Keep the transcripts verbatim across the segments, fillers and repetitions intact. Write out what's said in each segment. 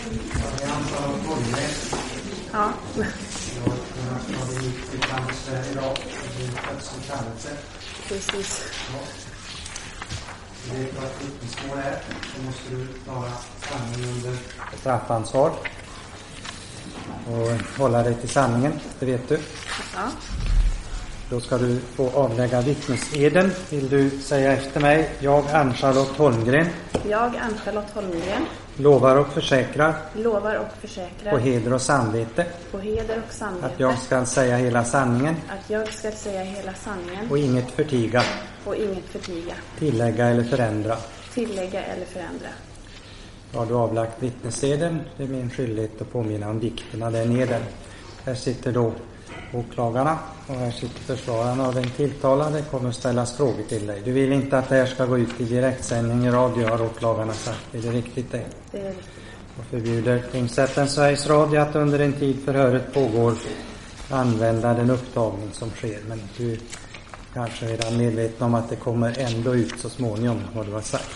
Ja. Precis. Det är för att vittnesmål är, så måste du klara sanningen under straffansvar. Och hålla dig till sanningen, det vet du. Ja. Då ska du få avlägga vittneseden. Vill du säga efter mig? Jag, Ann-Charlotte Holmgren. Jag, Ann-Charlotte Holmgren. Lovar och försäkrar. Lovar och försäkrar. På heder och samvete. På heder och samvete. Att jag ska säga hela sanningen. Att jag ska säga hela sanningen. Och inget förtiga. Och inget förtiga. Tillägga eller förändra. Tillägga eller förändra. Har du avlagt vittneseden? Det är min skyldighet att påminna om vikterna där nere. Här sitter då åklagarna och här sitter försvararna av den tilltalade. Det kommer att ställas frågor till dig. Du vill inte att det här ska gå ut i direktsändning i radio, har åklagarna sagt. Är det riktigt det? Det är riktigt. Och förbjuder tingsrätten Sveriges Radio att under en tid förhöret pågår använda den upptagning som sker. Men du kanske är redan medveten om att det kommer ändå ut så småningom vad du har sagt.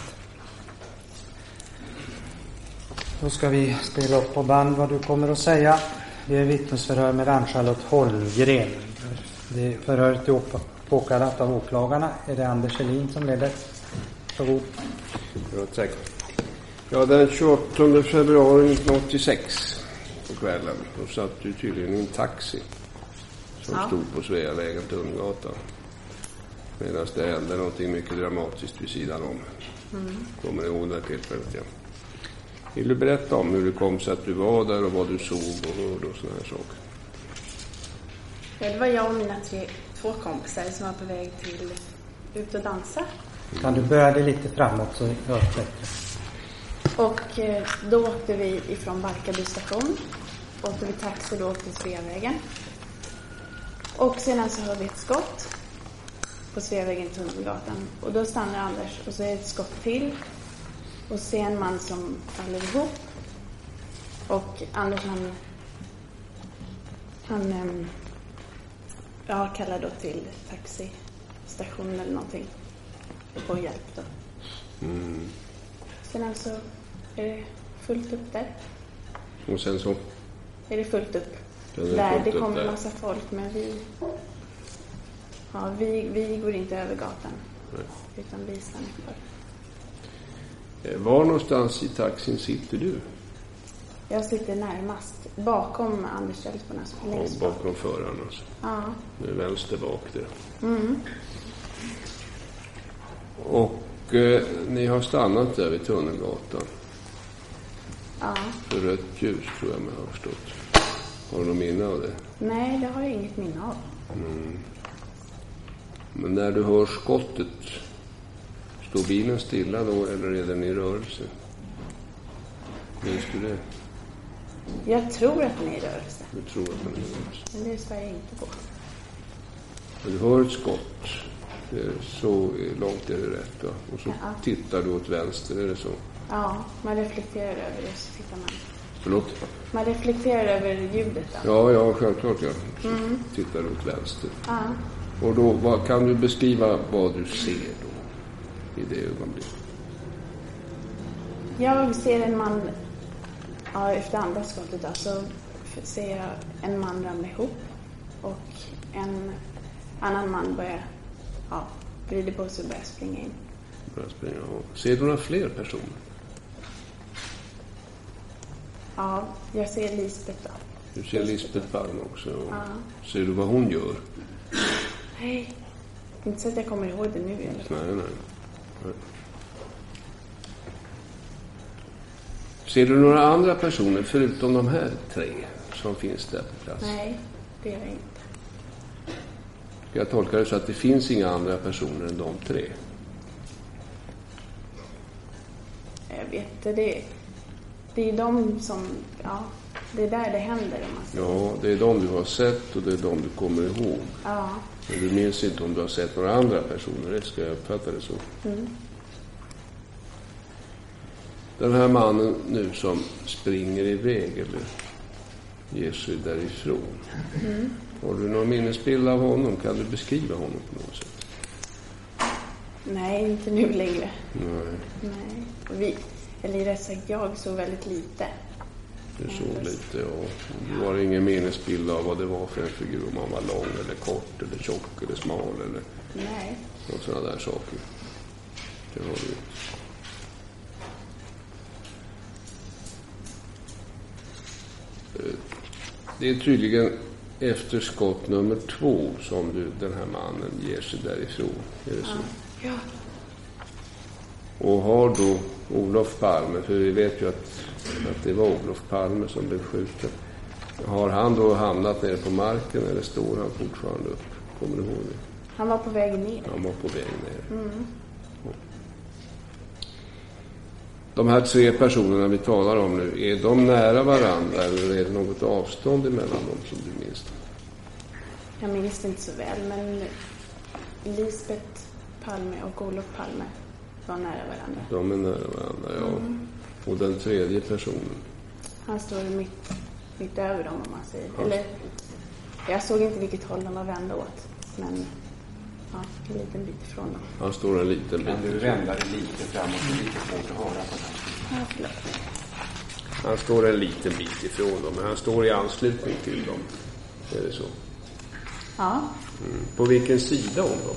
Då ska vi spela upp på band vad du kommer att säga. Det är vittnesförhör med Ann-Charlotte Holmgren. Det förhöret är påkallat av åklagarna. Är det Anders Elin som leder? Så god. Ja, tack. Ja, den tjugoåttonde februari nittonhundraåttiosex på kvällen, då satt du tydligen i en taxi som ja. stod på Sveavägen till Tunnelgatan. Medan det hände någonting mycket dramatiskt vid sidan om. Mm. Kommer ni ihåg det tillfället? Ja. Vill du berätta om hur det kom sig att du var där och vad du såg och hörde och såna här saker? Ja, det var jag och mina tre, två kompisar som var på väg till ut och dansa. Mm. Kan du börja det lite framåt så hörs bättre? Och eh, då åkte vi ifrån Barkarby station. Åkte vi taxi då till Sveavägen. Och sedan så hör vi ett skott på Sveavägen till Tunnelgatan. Och då stannar Anders och så är det ett skott till. Och ser en man som faller ihop. Och Anders han, han äm, ja, kallar då till taxistationen eller någonting. Och får hjälp då. Mm. Sen alltså är det fullt upp där. Och sen så? Är det fullt upp. Det där fullt det upp kommer där. en massa folk, men vi, ja, vi, vi går inte över gatan. Nej. Utan vi stannar kvar. Var någonstans i taxin sitter du? Jag sitter närmast bakom Anders Kjellsbornas. Ja, bakom föraren alltså. Ja. Nu är vänster bak där. Mm. Och eh, ni har stannat där vid Tunnelgatan. Ja. För rött ljus tror jag man har förstått. Har du någon minne av det? Nej, det har jag inget minne av. Mm. Men när du hör skottet, står bilen stilla då eller är den i rörelse? Minns du det? Jag tror att den är i rörelse. Du tror att den är i rörelse. Men det svär jag inte på. Du hör ett skott. Det är så långt är det rätt då. Och så ja. Tittar du åt vänster, är det så? Ja, man reflekterar över det så tittar man. Förlåt? Man reflekterar över ljudet då. Ja, ja, självklart ja. Så mm. tittar du åt vänster. Ja. Och då, vad, kan du beskriva vad du ser då? I det ögonblicket. Jag ser en man, ja, efter andra skottet då, så ser jag en man ramla ihop och en annan man börjar, ja, vrider på sig och börjar springa in. Börjar springa, ja. Ser du några fler personer? Ja, jag ser Lisbeth då. Du ser Lisbeth Palm också. Ja. Ser du vad hon gör? Nej, inte så att jag kommer ihåg det nu i alla fall. Nej, nej. nej. Ser du några andra personer förutom de här tre som finns där på plats? Nej, det gör jag inte. Jag tolkar det så att det finns inga andra personer än de tre. Jag vet inte, det, det är de som, ja, det är där det händer. Om man säger. Ja, det är de du har sett och det är de du kommer ihåg. Ja. Men du minns inte om du har sett några andra personer, det ska jag uppfatta det så. Mm. Den här mannen nu som springer iväg eller ger sig därifrån. Mm. Har du någon minnesbild av honom? Kan du beskriva honom på något sätt? Nej, inte nu längre. Nej. Nej. Vi, eller rätt sagt, jag såg väldigt lite. Du såg lite och det var ingen minnesbild av vad det var för en figur. Om man var lång eller kort eller tjock eller smal eller Nej. något sådana där saker. Det har du inte. Det är tydligen efter skott nummer två som du, den här mannen ger sig därifrån. Är det så? Ja. Ja. Och har då Olof Palme, för vi vet ju att, att det var Olof Palme som blev skjuten. Har han då hamnat nere på marken eller står han fortfarande upp? Kommer du ihåg det? Han var på väg ner. Han var på väg ner. Mm. De här tre personerna vi talar om nu, är de nära varandra eller är det något avstånd emellan dem som du minns? Jag minns det inte så väl, men Lisbeth Palme och Olof Palme var nära varandra. De är nära varandra, ja. Mm. Och den tredje personen? Han står mitt, mitt över dem, om man säger. Ja. Eller, jag såg inte vilket håll de var vända åt, men ja, en liten bit ifrån dem. Han står en liten bit. Kan du vända dig lite framåt och lite svårt att höra på den? Ja, förlåt. Han står en liten bit ifrån dem, men han står i anslutning till dem. Är det så? Ja. Mm. På vilken sida om dem?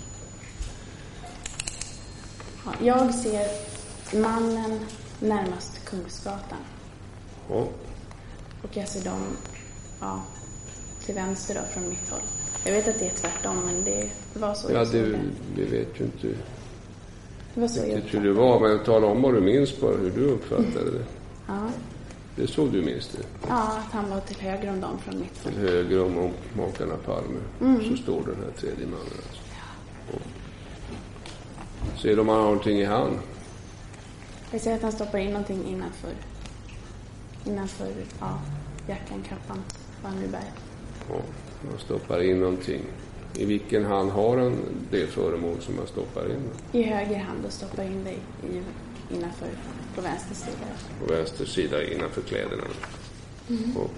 Ja, jag ser mannen närmast Kungsgatan. Ja. Och jag ser dem ja, till vänster då, från mitt håll. Jag vet att det är tvärtom, men det var så. Ja, det, vi vet ju inte det var så riktigt hur det var, men tala om vad du minns bara, hur du uppfattade mm. det. Ja. Det är så du minns det? Ja, att han var till höger om dem från mitt håll. Till höger om, om makarna Palme. Mm. Så står den här tredje mannen alltså. Ja. Ser de har någonting i hand? Jag ser att han stoppar in någonting innanför innanför ja, jackan, kappan, vad han nu bär. Ja, han stoppar in någonting. I vilken hand har han det föremål som han stoppar in? I höger hand och stoppar in dig i, innanför, på vänster sida. På vänster sida innanför kläderna. Mm. Ja.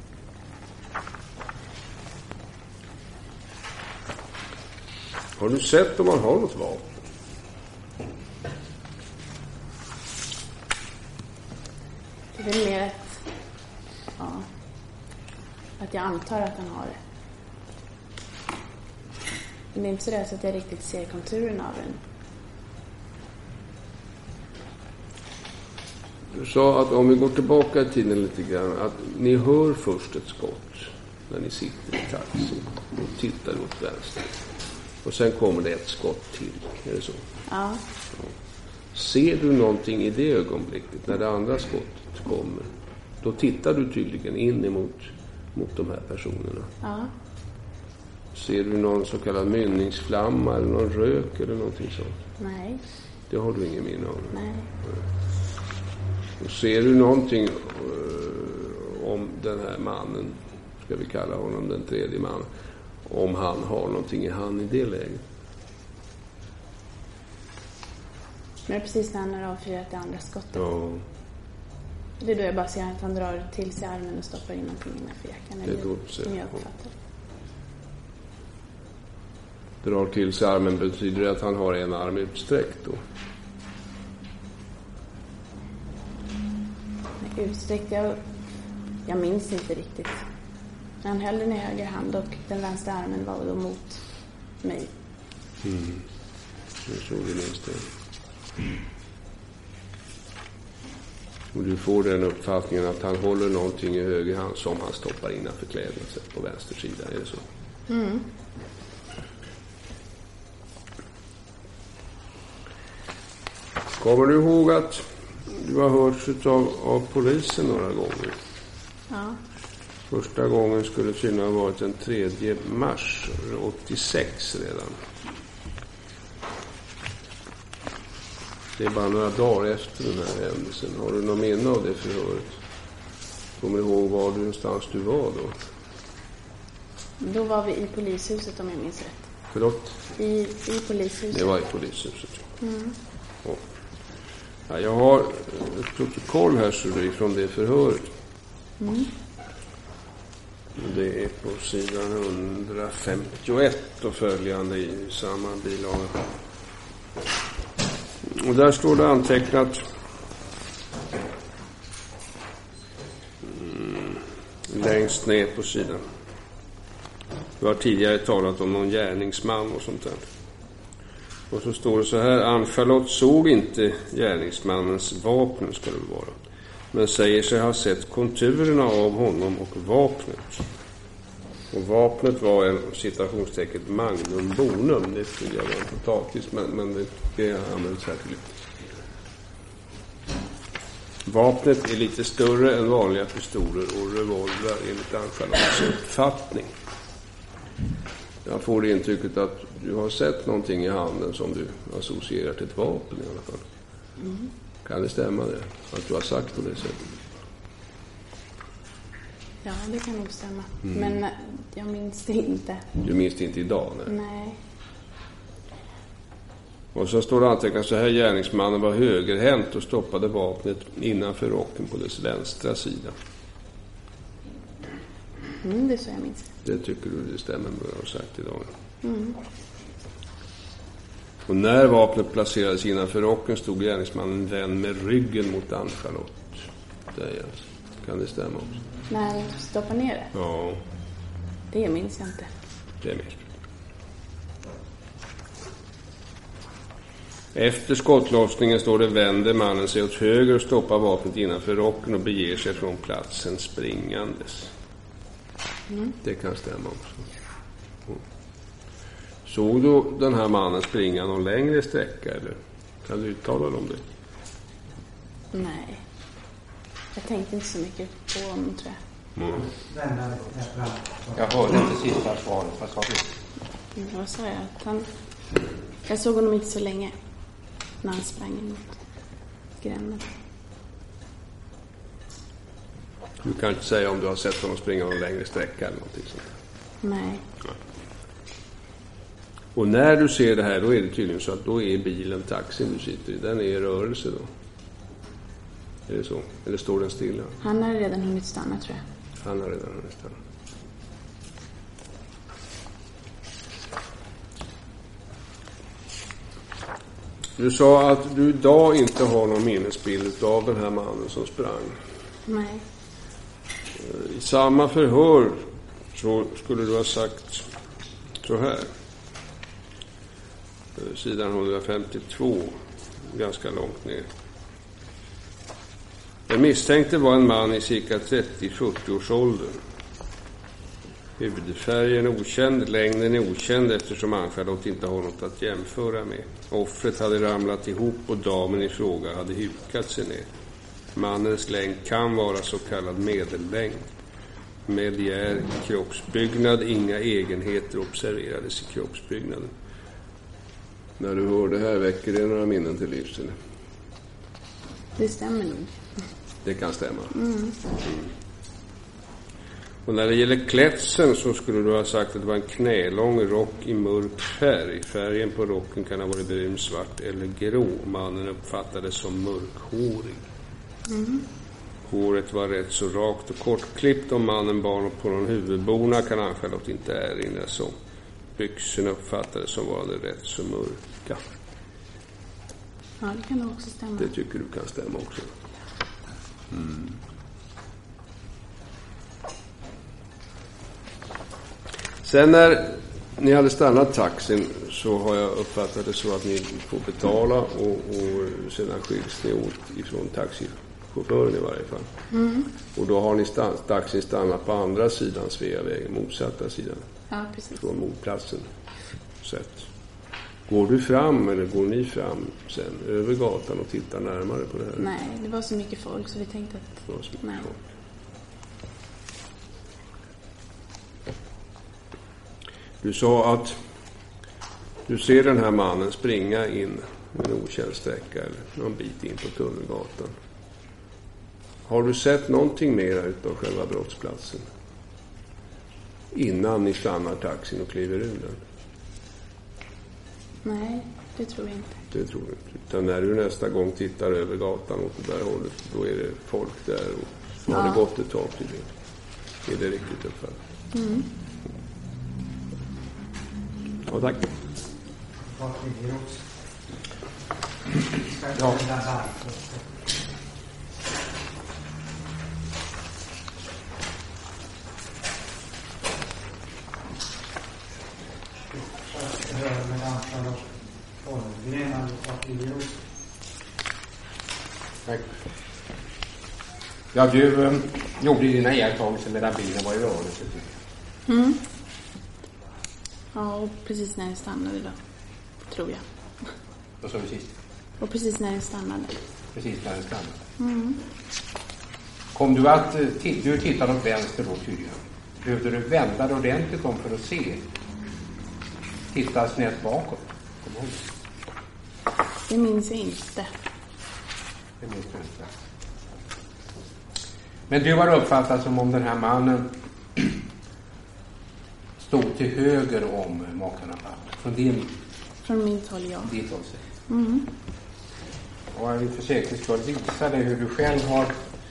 Har du sett om han har något vapen? Det är väl mer att, ja, att jag antar att han har det. Men det är inte så där så att jag riktigt ser konturen av den. Du sa att om vi går tillbaka i tiden lite grann, att ni hör först ett skott när ni sitter i taxi och tittar åt vänster. Och sen kommer det ett skott till, är det så? Ja. Ja. Ser du någonting i det ögonblicket när det andra skottet kommer? Då tittar du tydligen in emot mot de här personerna. Ja. Ser du någon så kallad mynningsflamma eller någon rök eller någonting sånt? Nej. Det har du ingen minne av? Nej. Och ser du någonting uh, om den här mannen, ska vi kalla honom den tredje mannen, om han har någonting i hand i det läget? Men det är precis när han har avfyrat det andra skottet. Ja. Det är då jag bara ser att han drar till sig armen och stoppar in någonting innanför jackan. Det är då du ser. Som jag uppfattar. Drar till sig armen, betyder det att han har en arm utsträckt då? Utsträckt, jag, jag minns inte riktigt. Han höll den i höger hand och den vänstra armen var då mot mig. Mm. Jag såg det minst det. Och du får den uppfattningen att han håller någonting i höger hand som han stoppar innanför kläderna på vänster sida, är det så? Mm. Kommer du ihåg att du har hört av, av polisen några gånger? Ja. Första gången skulle tydligen ha varit den tredje mars åttiosex redan. Det är bara några dagar efter den här händelsen. Har du någon minne av det förhöret? Kommer du ihåg var du någonstans du var då? Då var vi i polishuset om jag minns rätt. Förlåt? I, i polishuset. Det var i polishuset. Mm. Ja. Ja, jag har ett protokoll här så det är från det förhöret. Mm. Det är på sidan hundrafemtioett och följande i samma bilaga. Och där står det antecknat: längst ner på sidan. Vi har tidigare talat om någon gärningsman och sånt där. Och så står det så här: Ann-Charlotte såg inte gärningsmannens vapen, ska det vara, men säger sig ha sett konturerna av honom och vapnet. Och vapnet var en citationstecken magnum bonum. Det tycker jag var en potatis, men, men det, det används här till. Vapnet är lite större än vanliga pistoler och revolver enligt Ann-Charlottes uppfattning. Jag får det intrycket att du har sett någonting i handen som du associerar till ett vapen i alla fall. Mm. Kan det stämma det? Att du har sagt på det sättet? Ja, det kan nog stämma. Mm. Men jag minns det inte. Du minns det inte idag? Nej. Nej. Och så står det antecknat så här: gärningsmannen var högerhänt och stoppade vapnet innanför rocken på dess vänstra sida. Mm, det är så jag minns. Det tycker du det stämmer med vad jag har sagt idag? Mm. Och när vapnet placerades innanför rocken stod gärningsmannen vänd med ryggen mot Ann-Charlotte. Det är alltså. Kan det stämma också? När du stoppar ner det? Ja. Det minns jag inte. Det minns du. Efter skottlossningen står det: vänder mannen sig åt höger och stoppar vapnet innanför rocken och beger sig från platsen springandes. Mm. Det kan stämma också. Mm. Såg du den här mannen springa någon längre sträcka, eller kan du uttala dig om det? Nej. Jag tänkte inte så mycket på honom, tror jag. Mm. Jag hörde inte sista svaret. Vad sa du? Mm, vad sa jag? Att han... Jag såg honom inte så länge när han sprang emot gränden. Du kan inte säga om du har sett honom springa någon längre sträcka eller någonting sånt. Nej. Nej. Och när du ser det här, då är det tydligen så att då är bilen, taxin du sitter i, den är i rörelse då. Är det så? Eller står den stilla? Han har redan hunnit stanna, tror jag. Han har redan hunnit stanna. Du sa att du idag inte har någon minnesbild av den här mannen som sprang. Nej. I samma förhör så skulle du ha sagt så här. Sidan etthundrafemtiotvå, ganska långt ner. Den misstänkte var en man i cirka trettio till fyrtio års ålder. Huvudfärgen är okänd, längden är okänd eftersom Ann-Charlotte inte har något att jämföra med. Offret hade ramlat ihop och damen i fråga hade hukat sig ner. Mannens längd kan vara så kallad medellängd. Mediär kroppsbyggnad, inga egenheter observerades i kroppsbyggnaden. När du hör det här, väcker det några minnen till livs, eller? Det stämmer nog. Det kan stämma. Mm. Mm. Och när det gäller klädseln så skulle du ha sagt att det var en knälång rock i mörk färg. Färgen på rocken kan ha varit brun, svart eller grå. Mannen uppfattades som mörkhårig. Mm. Håret var rätt så rakt och kortklippt. Om mannen bar på någon huvudbona kan Ann-Charlotte inte erinra sig om. Byxorna uppfattades som varande rätt så mörka. Ja, det kan nog också stämma. Det tycker du kan stämma också. Mm. Sen när ni hade stannat taxin så har jag uppfattat det så att ni får betala och, och sedan skiljs ni åt ifrån taxichauffören i varje fall. Mm. Och då har ni stann, taxin stannat på andra sidan Sveavägen, motsatta sidan. Ja, precis. Från motplatsen. Sätt. Går du fram eller går ni fram sen över gatan och tittar närmare på det här? Nej, det var så mycket folk så vi tänkte att... Det var så mycket nej. folk. Du sa att du ser den här mannen springa in en okänd sträcka eller någon bit in på Tunnelgatan. Har du sett någonting mer utav själva brottsplatsen innan ni stannar taxin och kliver ur den? Nej, det tror jag inte. Det tror jag inte. Utan när du nästa gång tittar över gatan åt det där hållet, då är det folk där och så har ja. det gått ett tag till det. Är det riktigt uppfattat? Mm. Ja, tack. Ja. Tack. Ja, du um, gjorde dina iakttagelser medan bilen var i rörelse. Mm. Ja, och precis när den stannade då, tror jag. Vad sa du sist? Och precis när den stannade. Precis när den stannade. Mm. Kom du att t- du tittade åt vänster då tydligen? Behövde du vända dig ordentligt om för att se? Titta snett bakåt. Kom ihåg det. Det minns jag inte. Det minns du inte. Men du har uppfattat som om den här mannen stod till höger om makarna från din Från mitt håll, ja. ditt håll. Mm. Och jag vill för säkerhets skull visa dig hur du själv har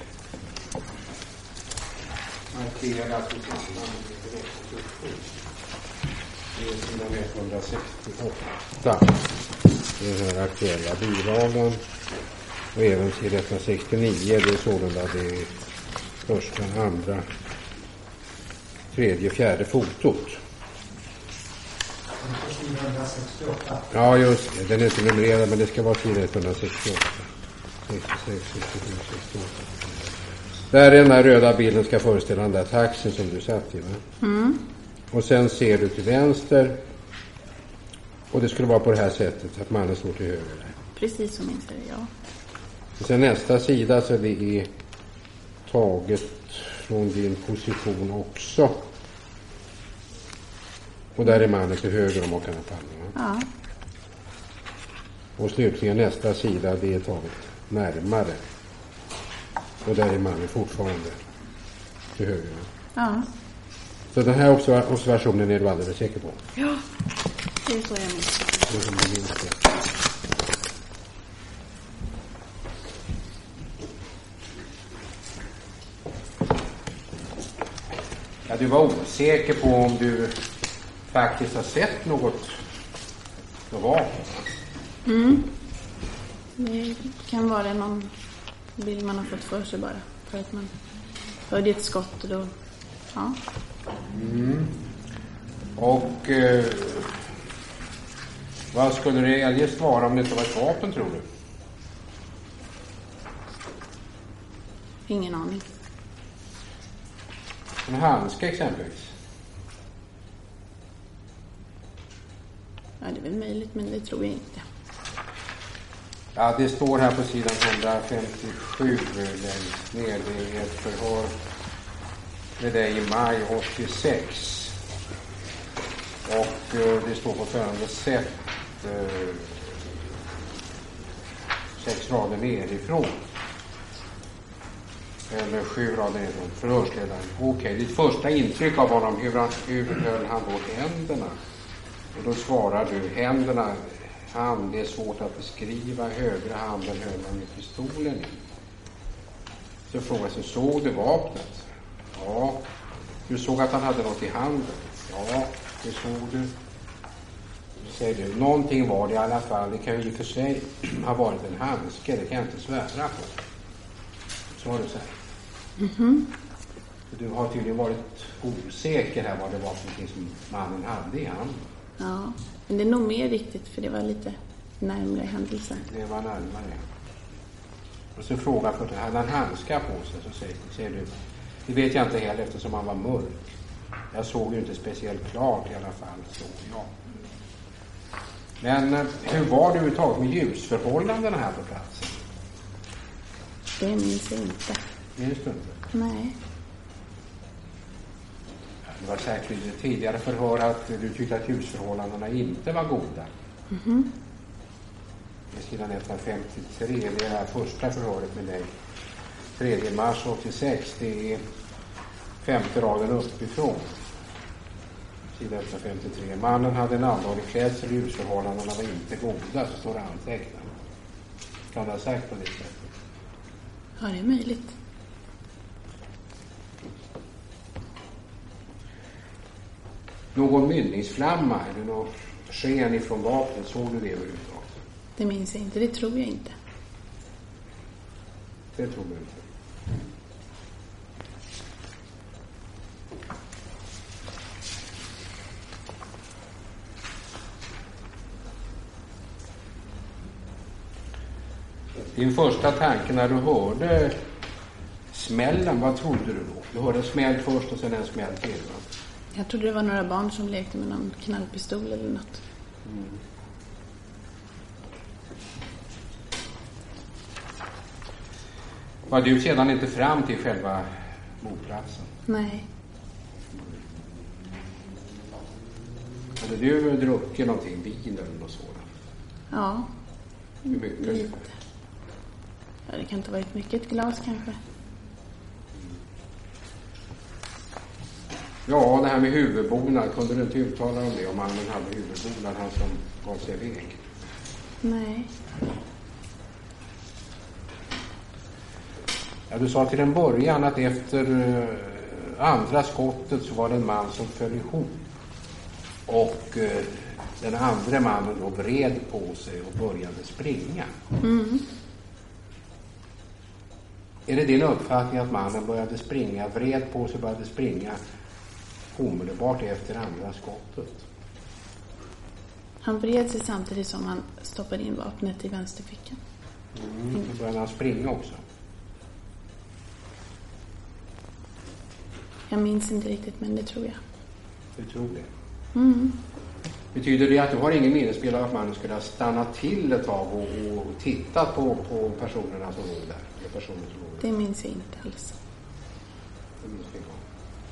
markerat tillsammans med direktkonstruktion. Det är sidan etthundrasextioåtta. Det är den här aktuella bilagan. Och även sidan etthundrasextionio. Det är sålunda det första, andra, tredje, fjärde fotot. Ja, just det. Den är inte numrerad, men det ska vara sidan etthundrasextioåtta. sextiosex, sextiosju, sextioåtta. Där är den här röda bilden ska föreställa den där taxin som du satt i, va? Mm. Och sen ser du till vänster. Och det skulle vara på det här sättet, att mannen står till höger där. Precis som minns jag det, ja. Och sen nästa sida så det är taget från din position också. Och där är mannen till höger om makarna Palme. Ja. Och slutligen nästa sida, det är taget närmare. Och där är mannen fortfarande till höger. Ja. Så den här observ- observationen är du alldeles säker på? Ja, det är så jag minns. Det är som du minns det. Ja, du var osäker på om du faktiskt har sett något, något vapen. Mm. Det kan vara någon bild man har fått för sig bara. För att man hörde ett skott och då... Ja. Mm. Och eh, vad skulle det eljest vara om det inte var ett vapen, tror du? Ingen aning. En handske exempelvis. Ja, det är väl möjligt, men det tror jag inte. Ja, det står här på sidan etthundrafemtiosju längst ner. Det är ett förhör med dig i maj åttiosex. Och eh, det står på följande sätt. Eh, sex rader nerifrån. Eller sju rader nerifrån. Förhörsledaren. Okej, okay, ditt första intryck av honom, hur, han, hur höll han då händerna? Och då svarar du, händerna, hand, det är svårt att beskriva. Högra handen höll han med pistolen i. Så frågar sig, såg du vapnet? Ja. Du såg att han hade något i handen? Ja, det såg du. Så säger du, någonting var det i alla fall. Det kan ju för sig ha varit en handske, det kan jag inte svära på. Så har du sagt. Mhm. Du har tydligen varit osäker här vad det var för någonting som mannen hade i handen. Ja, men det är nog mer riktigt för det var lite närmare händelsen. Det var närmare. Och så frågar för att hade han handskar på sig, så säger, säger du, det vet jag inte heller eftersom han var mörk. Jag såg ju inte speciellt klart i alla fall, så ja. Men hur var det överhuvudtaget med ljusförhållandena här på platsen? Det minns jag inte. Minns du inte? Nej. Det var säkert tidigare förhör att du tyckte att ljusförhållandena inte var goda. Mhm. Med sidan etthundrafemtiotre, det är det här första förhöret med dig. tredje mars åttiosex, det är femte raden uppifrån. Sidan etthundrafemtiotre. Mannen hade en allvarlig klädsel, ljusförhållandena var inte goda, så står det antecknat. Kan du ha sagt på det sättet? Ja, det är möjligt. Någon mynningsflamma eller något sken ifrån vapnet, såg du det överhuvudtaget? Det minns jag inte, det tror jag inte. Det tror jag inte. Din första tanke när du hörde smällen, vad trodde du då? Du hörde en smäll först och sen en smäll till, va? Jag trodde det var några barn som lekte med någon knallpistol eller något. Mm. Var du sedan inte fram till själva mordplatsen? Nej. Hade du druckit någonting, vin eller något sådant? Ja. Hur mycket? Lite. Ja, det kan inte ha varit mycket, ett glas kanske. Ja, det här med huvudbonad, kunde du inte uttala om det? Om mannen hade huvudbonad, han som gav sig iväg? Nej. Ja, du sa till en början att efter uh, andra skottet så var det en man som föll ihop. Och uh, den andra mannen då vred på sig och började springa. Mm. Är det din uppfattning att mannen började springa, vred på sig och började springa omedelbart efter andra skottet? Han vred sig samtidigt som han stoppade in vapnet i vänsterfickan. Mm. Då började han springa också. Jag minns inte riktigt, men det tror jag. Du tror det? Mm. Betyder det att du har ingen minnesbild av att mannen skulle ha stannat till ett tag och, och tittat på, på personerna som låg där? Eller personer som låg där? Det minns jag inte alls. Det minns jag inte.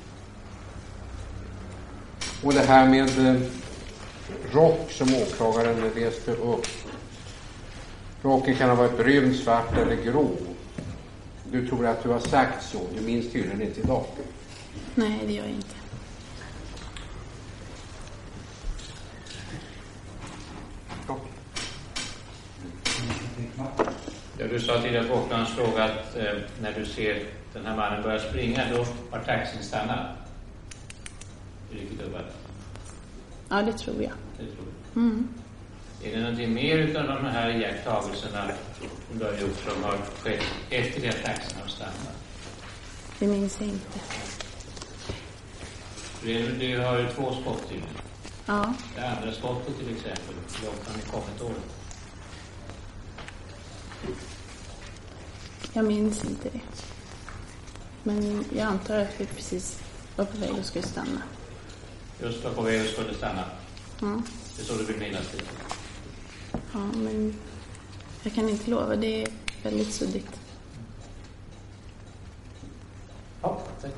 Och det här med eh, rock som åklagaren läste upp. Rocken kan ha varit brun, svart eller grå. Du tror att du har sagt så. Du minns tydligen inte idag. Nej, det gör jag inte. Ja, du sa tidigare på åklagarens fråga att eh, när du ser den här mannen börja springa, då har taxin stannat. Är det riktigt uppfattat? Ja, det tror jag. Det tror du. Mm. Är det någonting mer utav de här iakttagelserna som du har gjort som har skett efter det att taxin har stannat? Det minns jag inte. Du, du har ju två skott till. Ja. Det andra skottet till exempel, hur långt har ni kommit år? Jag minns inte det. Men jag antar att vi precis var på väg och skulle stanna. Just var på väg och skulle stanna. Ja. Det är så du vill minnas det. Ja, men jag kan inte lova. Det är väldigt suddigt. Ja, tack.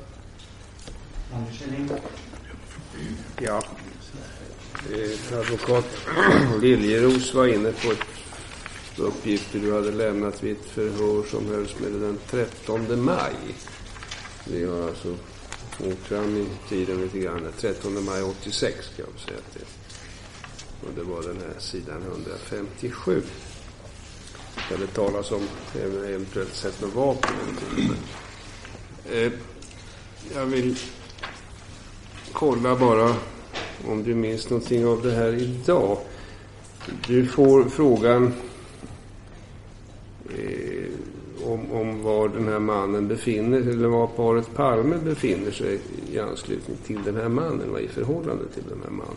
Ja, eh, advokat Liljeros var inne på ett uppgifter du hade lämnat vid ett förhör som hölls med den trettonde maj. Vi har alltså åkt fram i tiden lite grann. trettonde maj åttiosex kan jag säga att det. Och det var den här sidan hundrafemtiosju. Där det talas om eventuellt sett med vapen. Eh, jag vill kolla bara om du minns någonting av det här idag. Du får frågan eh, om, om var den här mannen befinner sig, eller var paret Palme befinner sig i anslutning till den här mannen, vad i förhållande till den här mannen.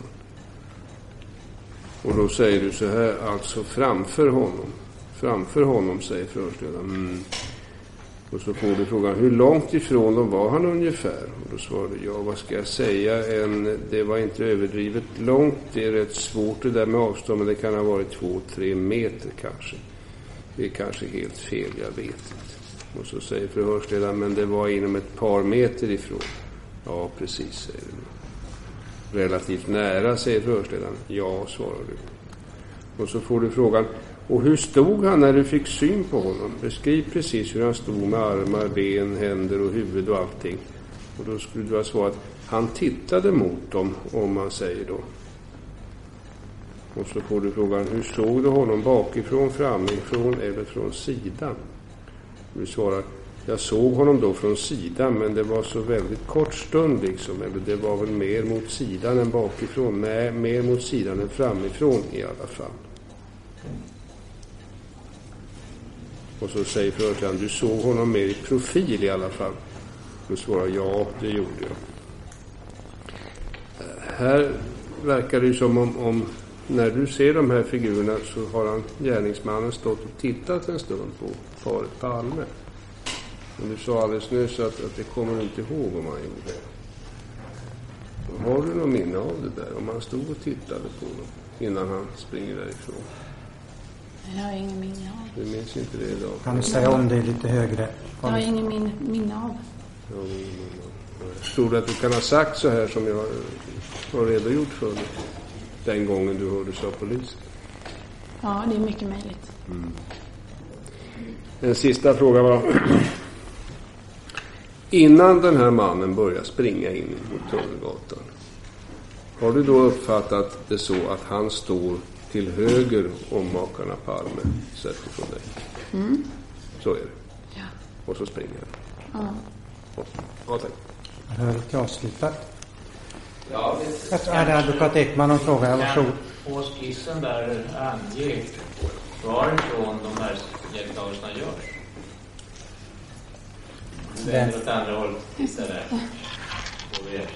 Och då säger du så här, alltså framför honom. Framför honom, säger förhörsledaren. Mm. Och så får du frågan, hur långt ifrån dem var han ungefär? Och då svarar du, ja vad ska jag säga, en, det var inte överdrivet långt, det är rätt svårt det där med avstånd, men det kan ha varit två, tre meter kanske. Det är kanske helt fel, jag vet inte. Och så säger förhörsledaren, men det var inom ett par meter ifrån. Ja, precis, säger du. Relativt nära, säger förhörsledaren. Ja, svarar du. Och så får du frågan, och hur stod han när du fick syn på honom? Beskriv precis hur han stod med armar, ben, händer och huvud och allting. Och då skulle du ha svarat, han tittade mot dem, om man säger då. Och så får du frågan, hur såg du honom bakifrån, framifrån eller från sidan? Och du svarar, jag såg honom då från sidan, men det var så väldigt kort stund liksom. Eller det var väl mer mot sidan än bakifrån. Nej, mer mot sidan än framifrån i alla fall. Och så säger förhörsledaren, du såg honom mer i profil i alla fall. Då svarar ja, det gjorde jag. Här verkar det ju som om, om när du ser de här figurerna så har han, gärningsmannen, stått och tittat en stund på paret Palme. Men du sa alldeles nyss att, att det kommer du inte ihåg om han gjorde det. Har du någon minne av det där? Om han stod och tittade på dem innan han springer därifrån? Jag har ingen minne av. Du minns inte det idag? Kan du säga om det lite högre? Jag har ingen min, minne av. Ja, men, tror du att du kan ha sagt så här som jag har redogjort för dig, den gången du hördes av polisen? Ja, det är mycket möjligt. Mm. En sista fråga var: innan den här mannen börjar springa in mot Tunnelgatan, har du då uppfattat det så att han står till höger om makarna Palme sett ifrån dig? Mm. Så är det. Ja. Och så springer han. Ja. Ja, tack. Höret är avslutat. Ja, det Är det advokat Ekman och frågar? Varsågod. på skissen där ange varifrån de här iakttagelserna görs. Du vänder åt andra håll istället. Och vi är.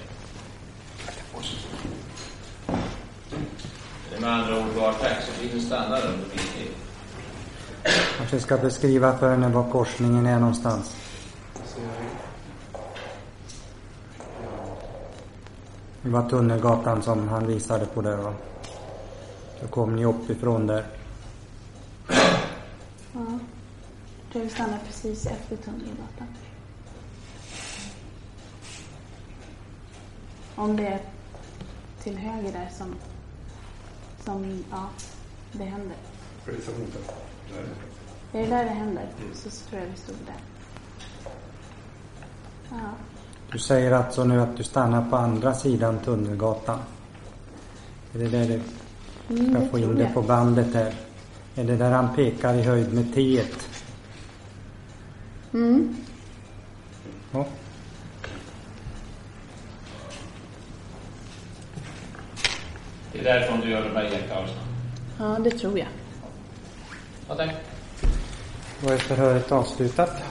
Det är med andra ord var taxibilen stannar under min tid. Kanske ska beskriva för henne var korsningen är någonstans. Det var Tunnelgatan som han visade på där, va? Då kom ni uppifrån där. Ja. Jag tror vi stannar precis efter Tunnelgatan. Om det är till höger där som, som ja, det händer. Det är där det händer, så tror jag vi stod där. Ja. Du säger alltså nu att du stannar på andra sidan Tunnelgatan. Är det där du ska Mm, det få in tror det jag. på bandet här? Är det där han pekar i höjd med T-et? Mm. Ja. Det är därifrån du gör de här iakttagelserna. Ja, det tror jag. Ja, tack. Då är förhöret avslutat.